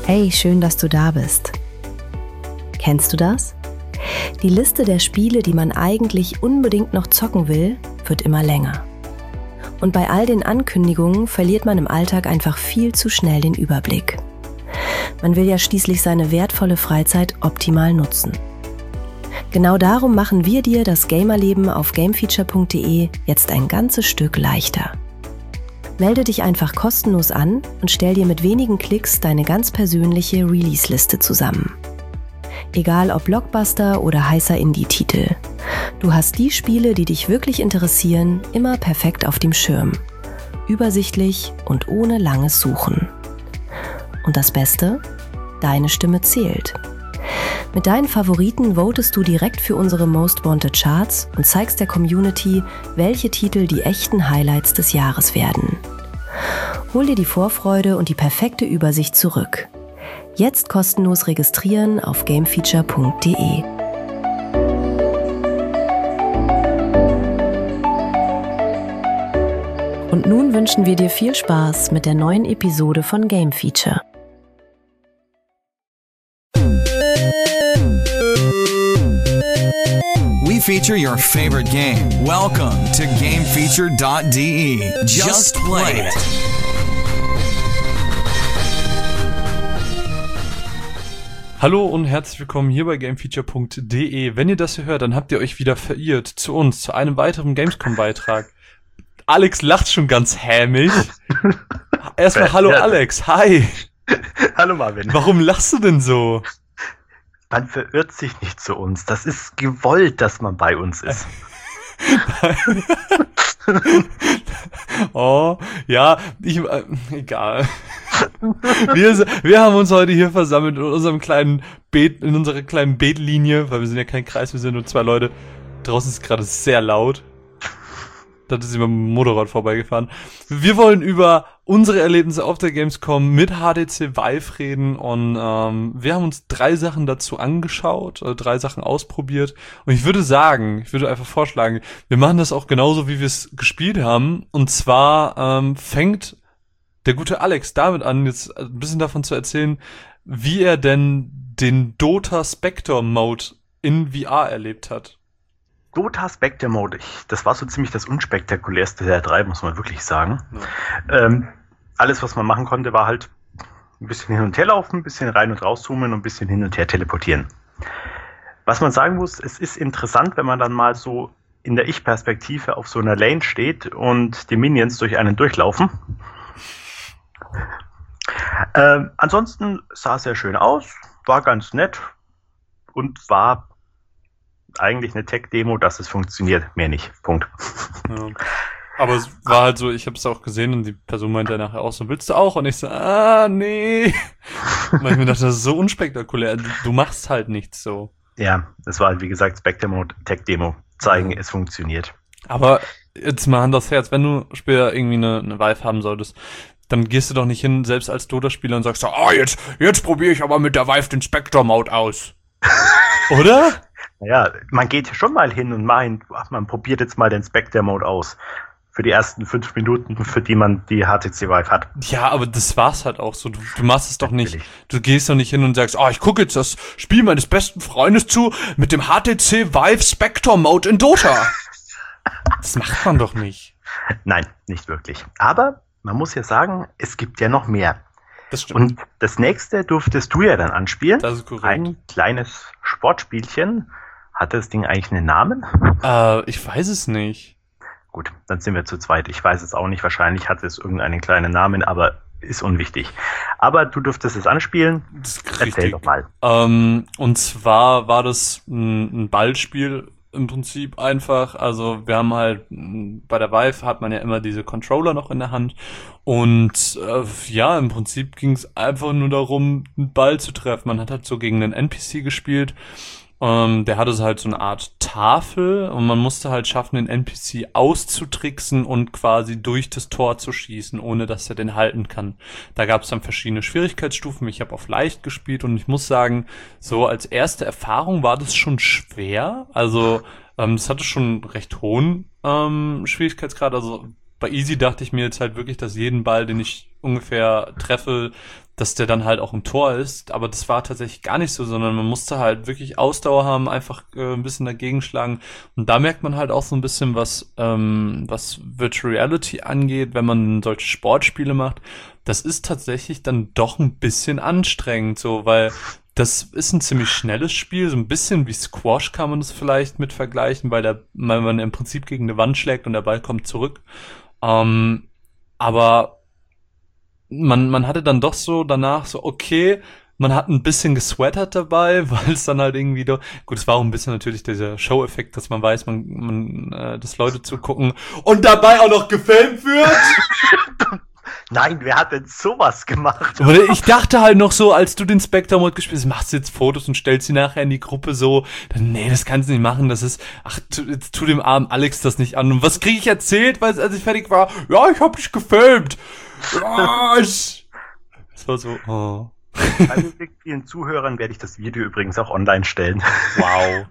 Hey, schön, dass du da bist. Kennst du das? Die Liste der Spiele, die man eigentlich unbedingt noch zocken will, wird immer länger. Und bei all den Ankündigungen verliert man im Alltag einfach viel zu schnell den Überblick. Man will ja schließlich seine wertvolle Freizeit optimal nutzen. Genau darum machen wir dir das Gamerleben auf gamefeature.de jetzt ein ganzes Stück leichter. Melde dich einfach kostenlos an und stell dir mit wenigen Klicks deine ganz persönliche Release-Liste zusammen. Egal ob Blockbuster oder heißer Indie-Titel. Du hast die Spiele, die dich wirklich interessieren, immer perfekt auf dem Schirm. Übersichtlich und ohne langes Suchen. Und das Beste? Deine Stimme zählt. Mit deinen Favoriten votest du direkt für unsere Most Wanted Charts und zeigst der Community, welche Titel die echten Highlights des Jahres werden. Hol dir die Vorfreude und die perfekte Übersicht zurück. Jetzt kostenlos registrieren auf gamefeature.de. Und nun wünschen wir dir viel Spaß mit der neuen Episode von Game Feature. We feature your favorite game. Welcome to GameFeature.de. Just play it. Hallo und herzlich willkommen hier bei GameFeature.de. Wenn ihr das hier hört, dann habt ihr euch wieder verirrt zu uns, zu einem weiteren Gamescom-Beitrag. Alex lacht schon ganz hämisch. Erstmal hallo Alex, hi. Hallo Marvin. Warum lachst du denn so? Man verirrt sich nicht zu uns. Das ist gewollt, dass man bei uns ist. Oh, ja, egal. Wir haben uns heute hier versammelt in unserem kleinen Beet, in unserer kleinen Beetlinie, weil wir sind ja kein Kreis, wir sind nur 2 Leute. Draußen ist gerade sehr laut. Da ist immer ein Motorrad vorbeigefahren. Wir wollen über unsere Erlebnisse auf der Gamescom mit HTC Vive reden und wir haben uns 3 Sachen dazu angeschaut, 3 Sachen ausprobiert und ich würde einfach vorschlagen, wir machen das auch genauso, wie wir es gespielt haben, und zwar fängt der gute Alex damit an, jetzt ein bisschen davon zu erzählen, wie er denn den Dota Spectre Mode in VR erlebt hat. Dota Spectre Mode, das war so ziemlich das unspektakulärste der 3, muss man wirklich sagen. Ja. Alles, was man machen konnte, war halt ein bisschen hin und her laufen, ein bisschen rein und raus zoomen und ein bisschen hin und her teleportieren. Was man sagen muss, es ist interessant, wenn man dann mal so in der Ich-Perspektive auf so einer Lane steht und die Minions durch einen durchlaufen. Ansonsten sah es sehr schön aus, war ganz nett und war eigentlich eine Tech-Demo, dass es funktioniert, mehr nicht. Punkt. Ja. Aber es war halt so, ich habe es auch gesehen und die Person meinte nachher auch so, willst du auch? Und ich so, nee. Weil ich mir dachte, das ist so unspektakulär, du machst halt nichts so. Ja, das war halt, wie gesagt, Spectre Mode, Tech-Demo, zeigen, es funktioniert. Aber jetzt mal Hand aufs Herz, wenn du später irgendwie eine Vive haben solltest, dann gehst du doch nicht hin, selbst als Dota-Spieler, und sagst, jetzt probiere ich aber mit der Vive den Spectre-Mode aus. Oder? Naja, man geht schon mal hin und man probiert jetzt mal den Spectre-Mode aus. Für die ersten 5 Minuten, für die man die HTC Vive hat. Ja, aber das war's halt auch so. Du machst es doch nicht. Du gehst doch nicht hin und sagst, ich gucke jetzt das Spiel meines besten Freundes zu mit dem HTC Vive Spectre Mode in Dota. Das macht man doch nicht. Nein, nicht wirklich. Aber man muss ja sagen, es gibt ja noch mehr. Das stimmt. Und das nächste durftest du ja dann anspielen. Das ist korrekt. Ein kleines Sportspielchen. Hatte das Ding eigentlich einen Namen? Ich weiß es nicht. Gut, dann sind wir zu zweit. Ich weiß es auch nicht. Wahrscheinlich hatte es irgendeinen kleinen Namen, aber ist unwichtig. Aber du dürftest es anspielen. Erzähl doch mal. Und zwar war das ein Ballspiel im Prinzip einfach. Also wir haben halt, bei der Vive hat man ja immer diese Controller noch in der Hand. Und im Prinzip ging es einfach nur darum, einen Ball zu treffen. Man hat halt so gegen einen NPC gespielt. Der hatte so halt so eine Art Tafel und man musste halt schaffen, den NPC auszutricksen und quasi durch das Tor zu schießen, ohne dass er den halten kann. Da gab es dann verschiedene Schwierigkeitsstufen. Ich habe auf leicht gespielt und ich muss sagen, so als erste Erfahrung war das schon schwer. Also das hatte schon einen recht hohen Schwierigkeitsgrad. Also bei Easy dachte ich mir jetzt halt wirklich, dass jeden Ball, den ich ungefähr treffe, dass der dann halt auch im Tor ist, aber das war tatsächlich gar nicht so, sondern man musste halt wirklich Ausdauer haben, einfach ein bisschen dagegen schlagen und da merkt man halt auch so ein bisschen, was Virtual Reality angeht, wenn man solche Sportspiele macht, das ist tatsächlich dann doch ein bisschen anstrengend, so, weil das ist ein ziemlich schnelles Spiel, so ein bisschen wie Squash kann man das vielleicht mit vergleichen, weil man im Prinzip gegen eine Wand schlägt und der Ball kommt zurück. Aber man hatte dann doch so danach so, okay, man hat ein bisschen gesweatert dabei, weil es dann halt irgendwie doch, gut, es war auch ein bisschen natürlich dieser Show-Effekt, dass man weiß, dass Leute zugucken und dabei auch noch gefilmt wird. Nein, wer hat denn sowas gemacht? Aber ich dachte halt noch so, als du den Spectre-Mode gespielt hast, machst du jetzt Fotos und stellst sie nachher in die Gruppe so, dann, nee, das kannst du nicht machen, das ist, jetzt tu dem armen Alex das nicht an. Und was krieg ich erzählt, als ich fertig war? Ja, ich hab dich gefilmt. Ja, das war so, oh. Bei vielen Zuhörern werde ich das Video übrigens auch online stellen. Wow.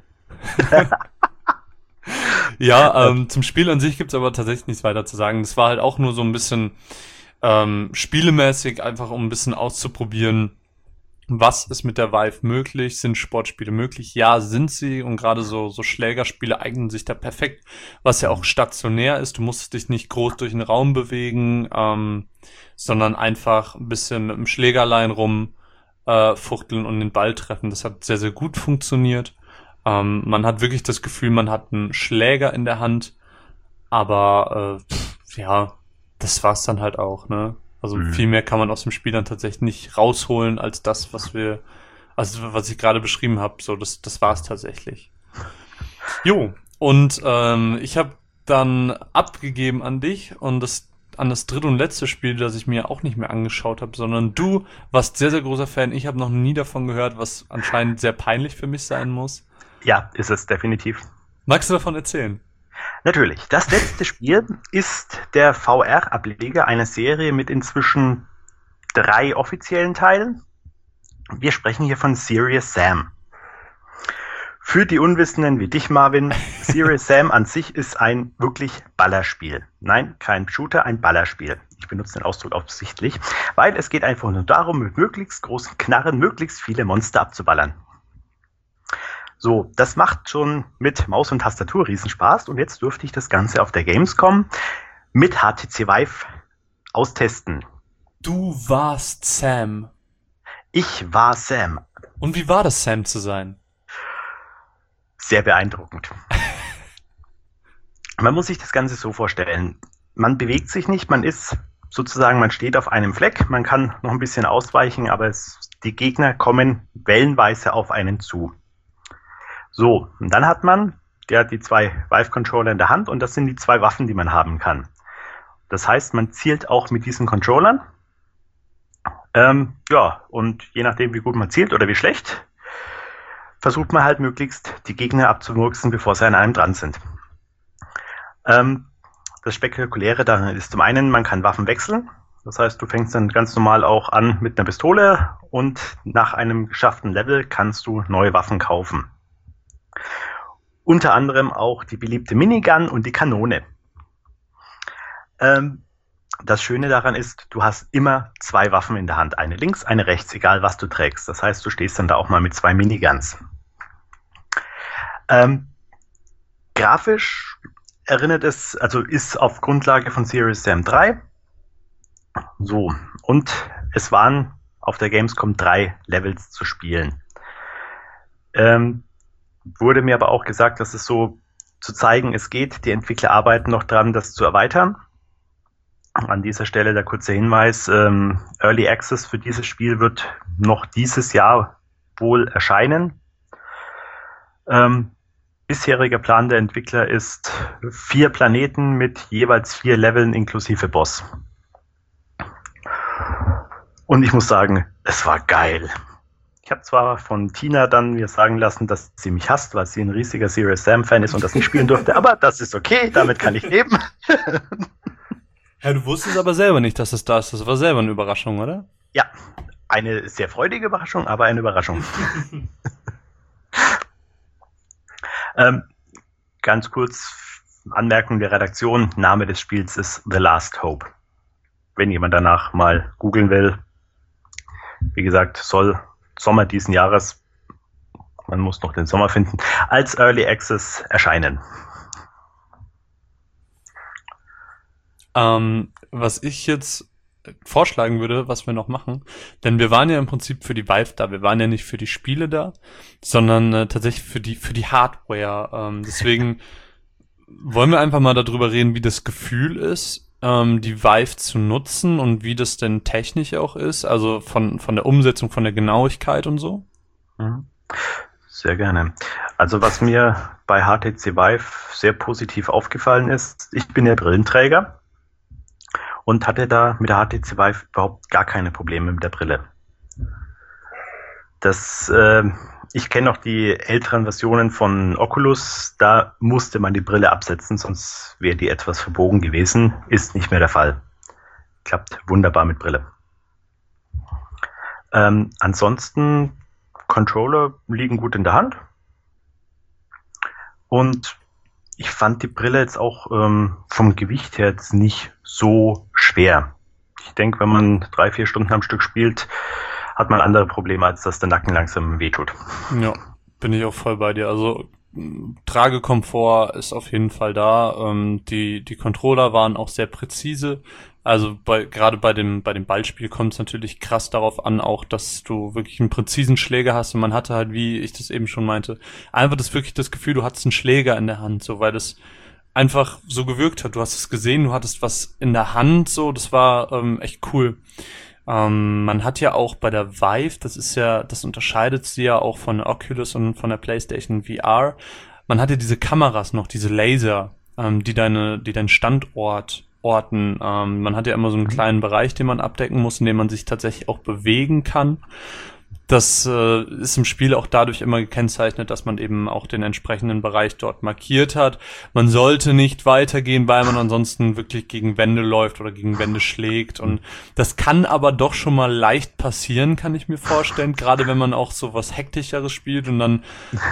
Ja, zum Spiel an sich gibt's aber tatsächlich nichts weiter zu sagen. Das war halt auch nur so ein bisschen spielemäßig, einfach um ein bisschen auszuprobieren, was ist mit der Vive möglich, sind Sportspiele möglich? Ja, sind sie, und gerade so Schlägerspiele eignen sich da perfekt, was ja auch stationär ist, du musst dich nicht groß durch den Raum bewegen, sondern einfach ein bisschen mit dem Schlägerlein fuchteln und den Ball treffen, das hat sehr, sehr gut funktioniert. Man hat wirklich das Gefühl, man hat einen Schläger in der Hand, aber ja, das war's dann halt auch, ne? Also viel mehr kann man aus dem Spiel dann tatsächlich nicht rausholen als das, was ich gerade beschrieben habe. So, das war's tatsächlich. Jo, und ich habe dann abgegeben an dich und an das dritte und letzte Spiel, das ich mir auch nicht mehr angeschaut habe, sondern du warst sehr, sehr großer Fan. Ich habe noch nie davon gehört, was anscheinend sehr peinlich für mich sein muss. Ja, ist es definitiv. Magst du davon erzählen? Natürlich. Das letzte Spiel ist der VR-Ableger einer Serie mit inzwischen 3 offiziellen Teilen. Wir sprechen hier von Serious Sam. Für die Unwissenden wie dich, Marvin, Serious Sam an sich ist ein wirklich Ballerspiel. Nein, kein Shooter, ein Ballerspiel. Ich benutze den Ausdruck absichtlich, weil es geht einfach nur darum, mit möglichst großen Knarren möglichst viele Monster abzuballern. So, das macht schon mit Maus und Tastatur Riesenspaß und jetzt durfte ich das Ganze auf der Gamescom mit HTC Vive austesten. Du warst Sam. Ich war Sam. Und wie war das, Sam zu sein? Sehr beeindruckend. Man muss sich das Ganze so vorstellen. Man bewegt sich nicht, man steht auf einem Fleck, man kann noch ein bisschen ausweichen, aber die Gegner kommen wellenweise auf einen zu. So, und dann hat man die 2 Vive-Controller in der Hand und das sind die 2 Waffen, die man haben kann. Das heißt, man zielt auch mit diesen Controllern. Ja, und je nachdem, wie gut man zielt oder wie schlecht, versucht man halt möglichst die Gegner abzumurksen, bevor sie an einem dran sind. Das Spektakuläre daran ist zum einen, man kann Waffen wechseln. Das heißt, du fängst dann ganz normal auch an mit einer Pistole und nach einem geschafften Level kannst du neue Waffen kaufen. Unter anderem auch die beliebte Minigun und die Kanone. Das Schöne daran ist, du hast immer 2 Waffen in der Hand. Eine links, eine rechts, egal was du trägst. Das heißt, du stehst dann da auch mal mit 2 Miniguns. Grafisch erinnert es, also ist auf Grundlage von Serious Sam 3. So, und es waren auf der Gamescom 3 Levels zu spielen. Wurde mir aber auch gesagt, dass es so zu zeigen, es geht. Die Entwickler arbeiten noch dran, das zu erweitern. An dieser Stelle der kurze Hinweis, Early Access für dieses Spiel wird noch dieses Jahr wohl erscheinen. Bisheriger Plan der Entwickler ist 4 Planeten mit jeweils 4 Leveln inklusive Boss. Und ich muss sagen, es war geil. Ich habe zwar von Tina dann mir sagen lassen, dass sie mich hasst, weil sie ein riesiger Serious Sam Fan ist und das nicht spielen durfte, aber das ist okay, damit kann ich leben. Ja, du wusstest aber selber nicht, dass es da ist. Das war selber eine Überraschung, oder? Ja, eine sehr freudige Überraschung, aber eine Überraschung. Ganz kurz, Anmerkung der Redaktion, Name des Spiels ist The Last Hope. Wenn jemand danach mal googeln will. Wie gesagt, soll Sommer diesen Jahres, man muss noch den Sommer finden, als Early Access erscheinen. Was ich jetzt vorschlagen würde, was wir noch machen, denn wir waren ja im Prinzip für die Vive da, wir waren ja nicht für die Spiele da, sondern tatsächlich für die Hardware. Deswegen wollen wir einfach mal darüber reden, wie das Gefühl ist, die Vive zu nutzen und wie das denn technisch auch ist, also von der Umsetzung, von der Genauigkeit und so. Sehr gerne. Also was mir bei HTC Vive sehr positiv aufgefallen ist, ich bin ja Brillenträger und hatte da mit der HTC Vive überhaupt gar keine Probleme mit der Brille. Ich kenne noch die älteren Versionen von Oculus, da musste man die Brille absetzen, sonst wäre die etwas verbogen gewesen. Ist nicht mehr der Fall. Klappt wunderbar mit Brille. Ansonsten, Controller liegen gut in der Hand. Und ich fand die Brille jetzt auch vom Gewicht her jetzt nicht so schwer. Ich denke, wenn man 3-4 Stunden am Stück spielt, hat man andere Probleme, als dass der Nacken langsam wehtut. Ja, bin ich auch voll bei dir. Also Tragekomfort ist auf jeden Fall da. Die Controller waren auch sehr präzise. Also gerade bei dem Ballspiel kommt es natürlich krass darauf an, auch, dass du wirklich einen präzisen Schläger hast. Und man hatte halt, wie ich das eben schon meinte, einfach wirklich das Gefühl, du hattest einen Schläger in der Hand, so, weil das einfach so gewirkt hat. Du hast es gesehen, du hattest was in der Hand, so, das war echt cool. Man hat ja auch bei der Vive, das unterscheidet sie ja auch von der Oculus und von der PlayStation VR. Man hat ja diese Kameras noch, diese Laser, die deinen Standort orten. Man hat ja immer so einen kleinen Bereich, den man abdecken muss, in dem man sich tatsächlich auch bewegen kann. Das ist im Spiel auch dadurch immer gekennzeichnet, dass man eben auch den entsprechenden Bereich dort markiert hat. Man sollte nicht weitergehen, weil man ansonsten wirklich gegen Wände läuft oder gegen Wände schlägt. Und das kann aber doch schon mal leicht passieren, kann ich mir vorstellen. Gerade wenn man auch so was Hektischeres spielt und dann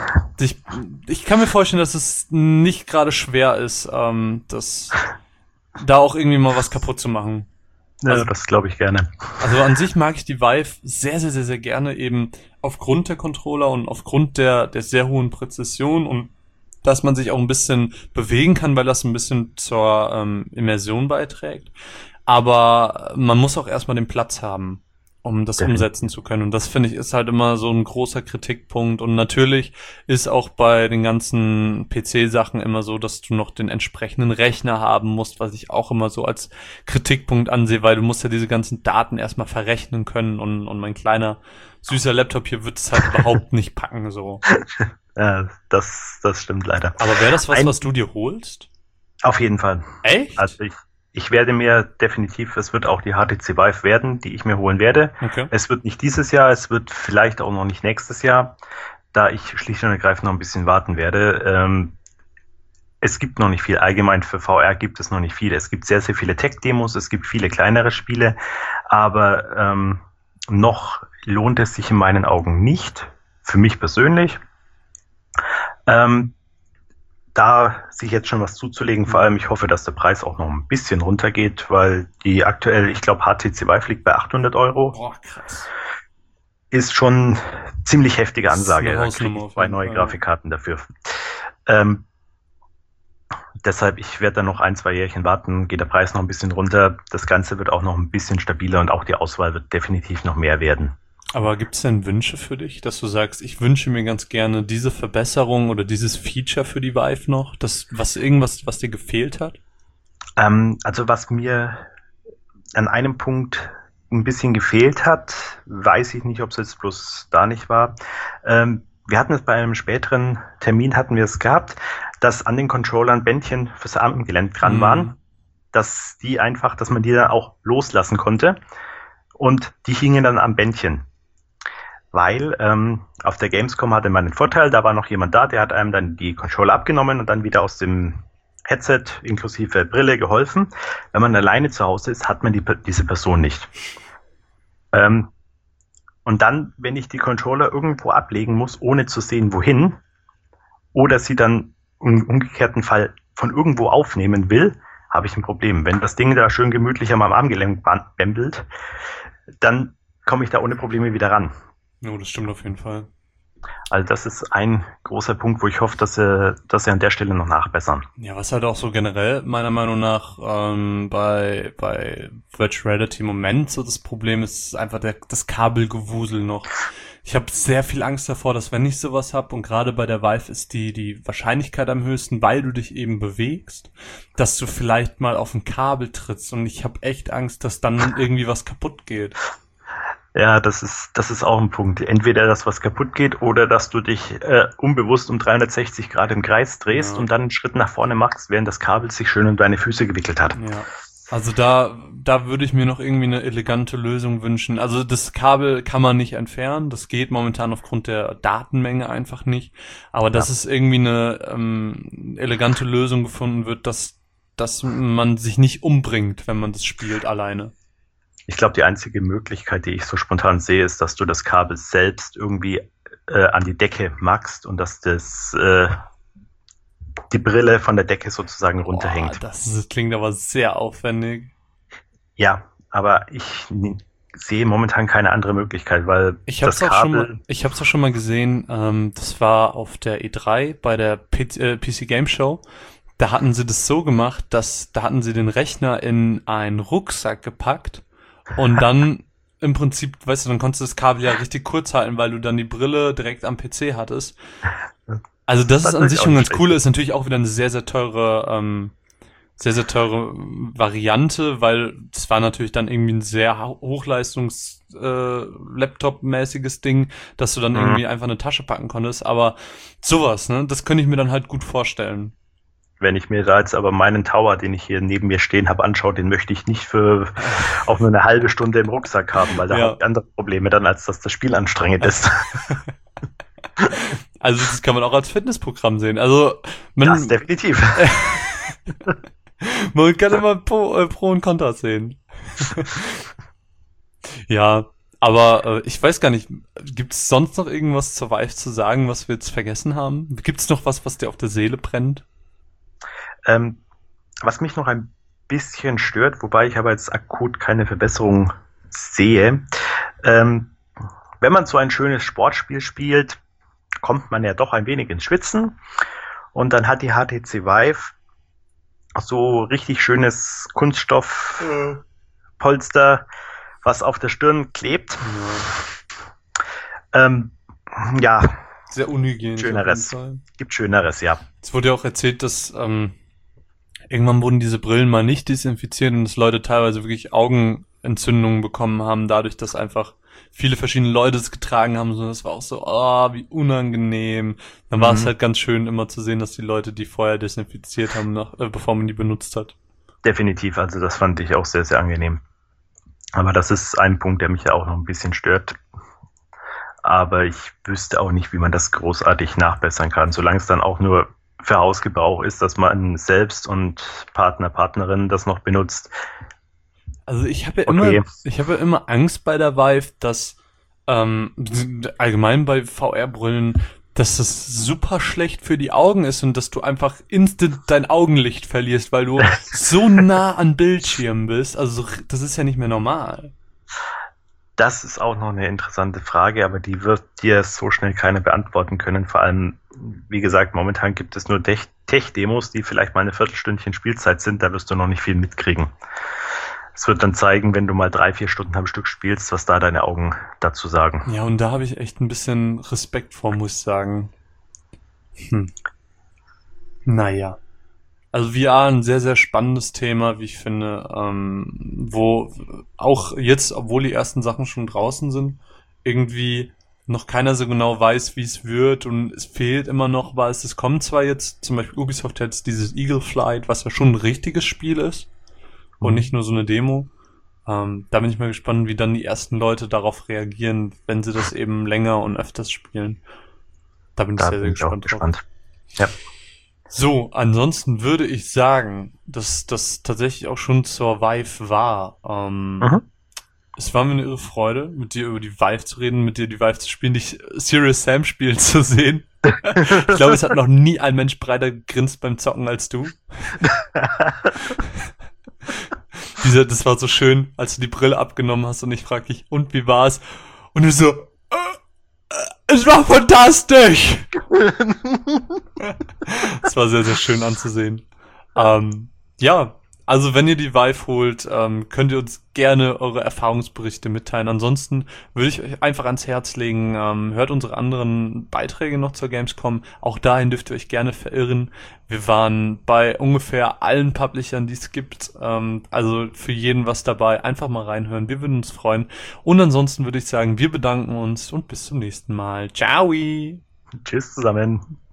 ich kann mir vorstellen, dass es nicht gerade schwer ist, das da auch irgendwie mal was kaputt zu machen. Ja, also, das glaube ich gerne. Also an sich mag ich die Vive sehr, sehr, sehr, sehr gerne, eben aufgrund der Controller und aufgrund der sehr hohen Präzision und dass man sich auch ein bisschen bewegen kann, weil das ein bisschen zur Immersion beiträgt. Aber man muss auch erstmal den Platz haben, um das umsetzen zu können. Und das, finde ich, ist halt immer so ein großer Kritikpunkt. Und natürlich ist auch bei den ganzen PC-Sachen immer so, dass du noch den entsprechenden Rechner haben musst, was ich auch immer so als Kritikpunkt ansehe, weil du musst ja diese ganzen Daten erstmal verrechnen können und mein kleiner, süßer Laptop hier wird es halt überhaupt nicht packen, so. Ja, das stimmt leider. Aber wäre das was du dir holst? Auf jeden Fall. Echt? Also ich werde mir definitiv, es wird auch die HTC Vive werden, die ich mir holen werde. Okay. Es wird nicht dieses Jahr, es wird vielleicht auch noch nicht nächstes Jahr, da ich schlicht und ergreifend noch ein bisschen warten werde. Es gibt noch nicht viel. Allgemein für VR gibt es noch nicht viel. Es gibt sehr, sehr viele Tech-Demos, es gibt viele kleinere Spiele, aber noch lohnt es sich in meinen Augen nicht, für mich persönlich. Da sich jetzt schon was zuzulegen, vor allem ich hoffe, dass der Preis auch noch ein bisschen runtergeht, weil die aktuell, ich glaube HTC Vive liegt bei 800 Euro. Boah, krass. Ist schon ziemlich heftige Ansage. Da kriege Hausnummer ich 2 neue Grafikkarten dafür. Deshalb, ich werde da noch 1-2 Jährchen warten, geht der Preis noch ein bisschen runter. Das Ganze wird auch noch ein bisschen stabiler und auch die Auswahl wird definitiv noch mehr werden. Aber gibt es denn Wünsche für dich, dass du sagst, ich wünsche mir ganz gerne diese Verbesserung oder dieses Feature für die Vive noch, was dir gefehlt hat? Also was mir an einem Punkt ein bisschen gefehlt hat, weiß ich nicht, ob es jetzt bloß da nicht war. Wir hatten es bei einem späteren Termin, hatten wir es gehabt, dass an den Controllern Bändchen fürs Armgelenk dran waren, dass man die dann auch loslassen konnte und die hingen dann am Bändchen. Weil auf der Gamescom hatte man den Vorteil, da war noch jemand da, der hat einem dann die Controller abgenommen und dann wieder aus dem Headset inklusive Brille geholfen. Wenn man alleine zu Hause ist, hat man diese Person nicht. Und dann, wenn ich die Controller irgendwo ablegen muss, ohne zu sehen, wohin, oder sie dann im umgekehrten Fall von irgendwo aufnehmen will, habe ich ein Problem. Wenn das Ding da schön gemütlich an meinem Armgelenk bämbelt, dann komme ich da ohne Probleme wieder ran. Ja, das stimmt auf jeden Fall. Also das ist ein großer Punkt, wo ich hoffe, dass sie an der Stelle noch nachbessern. Ja, was halt auch so generell meiner Meinung nach bei Virtual Reality im Moment so das Problem ist einfach das Kabelgewusel noch. Ich habe sehr viel Angst davor, dass wenn ich sowas hab und gerade bei der Vive ist die Wahrscheinlichkeit am höchsten, weil du dich eben bewegst, dass du vielleicht mal auf ein Kabel trittst und ich habe echt Angst, dass dann irgendwie was kaputt geht. Ja, das ist auch ein Punkt. Entweder, dass was kaputt geht oder dass du dich unbewusst um 360 Grad im Kreis drehst und dann einen Schritt nach vorne machst, während das Kabel sich schön um deine Füße gewickelt hat. Ja, also da würde ich mir noch irgendwie eine elegante Lösung wünschen. Also das Kabel kann man nicht entfernen, das geht momentan aufgrund der Datenmenge einfach nicht. Aber dass es irgendwie eine elegante Lösung gefunden wird, dass man sich nicht umbringt, wenn man das spielt alleine. Ich glaube, die einzige Möglichkeit, die ich so spontan sehe, ist, dass du das Kabel selbst irgendwie an die Decke magst und dass die Brille von der Decke sozusagen runterhängt. Das klingt aber sehr aufwendig. Ja, aber ich sehe momentan keine andere Möglichkeit, weil ich hab's auch schon mal gesehen, das war auf der E3 bei der PC Game Show. Da hatten sie das so gemacht, da hatten sie den Rechner in einen Rucksack gepackt. Und dann im Prinzip, weißt du, dann konntest du das Kabel ja richtig kurz halten, weil du dann die Brille direkt am PC hattest. Also das ist an sich schon ganz cool, ist natürlich auch wieder eine sehr, sehr teure Variante, weil das war natürlich dann irgendwie ein sehr Hochleistungs-Laptop-mäßiges Ding, dass du dann irgendwie einfach eine Tasche packen konntest. Aber sowas, ne, das könnte ich mir dann halt gut vorstellen. Wenn ich mir da jetzt aber meinen Tower, den ich hier neben mir stehen habe, anschaue, den möchte ich nicht für auch nur eine halbe Stunde im Rucksack haben, weil da habe ich andere Probleme dann, als dass das Spiel anstrengend ist. Also das kann man auch als Fitnessprogramm sehen. Also das definitiv. Man kann immer Pro und Contra sehen. Ja, aber ich weiß gar nicht, gibt es sonst noch irgendwas zur Vive zu sagen, was wir jetzt vergessen haben? Gibt es noch was dir auf der Seele brennt? Was mich noch ein bisschen stört, wobei ich aber jetzt akut keine Verbesserung sehe, wenn man so ein schönes Sportspiel spielt, kommt man ja doch ein wenig ins Schwitzen und dann hat die HTC Vive so richtig schönes Kunststoffpolster, was auf der Stirn klebt. Ja. Sehr unhygienisch. Schöneres. Gibt Schöneres, ja. Es wurde ja auch erzählt, dass irgendwann wurden diese Brillen mal nicht desinfiziert und dass Leute teilweise wirklich Augenentzündungen bekommen haben, dadurch, dass einfach viele verschiedene Leute es getragen haben. So, das war auch so, wie unangenehm. Dann war es halt ganz schön immer zu sehen, dass die Leute die vorher desinfiziert haben, bevor man die benutzt hat. Definitiv, also das fand ich auch sehr, sehr angenehm. Aber das ist ein Punkt, der mich ja auch noch ein bisschen stört. Aber ich wüsste auch nicht, wie man das großartig nachbessern kann, solange es dann auch nur für Hausgebrauch ist, dass man selbst und Partnerin das noch benutzt. Also ich habe ja immer Angst bei der Vive, dass allgemein bei VR-Brillen, dass das super schlecht für die Augen ist und dass du einfach instant dein Augenlicht verlierst, weil du so nah an Bildschirmen bist. Also das ist ja nicht mehr normal. Das ist auch noch eine interessante Frage, aber die wird dir so schnell keiner beantworten können. Vor allem, wie gesagt, momentan gibt es nur Tech-Demos, die vielleicht mal eine Viertelstündchen Spielzeit sind, da wirst du noch nicht viel mitkriegen. Es wird dann zeigen, wenn du mal 3-4 Stunden am Stück spielst, was da deine Augen dazu sagen. Ja, und da habe ich echt ein bisschen Respekt vor, muss ich sagen. Naja. Also VR ein sehr, sehr spannendes Thema, wie ich finde, wo auch jetzt, obwohl die ersten Sachen schon draußen sind, irgendwie noch keiner so genau weiß, wie es wird und es fehlt immer noch was. Es kommt zwar jetzt, zum Beispiel Ubisoft hat jetzt dieses Eagle Flight, was ja schon ein richtiges Spiel ist und nicht nur so eine Demo. Da bin ich mal gespannt, wie dann die ersten Leute darauf reagieren, wenn sie das eben länger und öfters spielen. Da bin ich sehr, sehr gespannt drauf. Ja. So, ansonsten würde ich sagen, dass das tatsächlich auch schon zur Vive war. Es war mir eine irre Freude, mit dir über die Vive zu reden, mit dir die Vive zu spielen, dich Serious Sam spielen zu sehen. Ich glaube, es hat noch nie ein Mensch breiter gegrinst beim Zocken als du. Das war so schön, als du die Brille abgenommen hast und ich frag dich, und wie war's? Und du so, es war fantastisch! Das war sehr, sehr schön anzusehen. Ja, also wenn ihr die Vive holt, könnt ihr uns gerne eure Erfahrungsberichte mitteilen. Ansonsten würde ich euch einfach ans Herz legen, hört unsere anderen Beiträge noch zur Gamescom. Auch dahin dürft ihr euch gerne verirren. Wir waren bei ungefähr allen Publishern, die es gibt. Also für jeden was dabei. Einfach mal reinhören. Wir würden uns freuen. Und ansonsten würde ich sagen, wir bedanken uns und bis zum nächsten Mal. Ciao! Tschüss zusammen.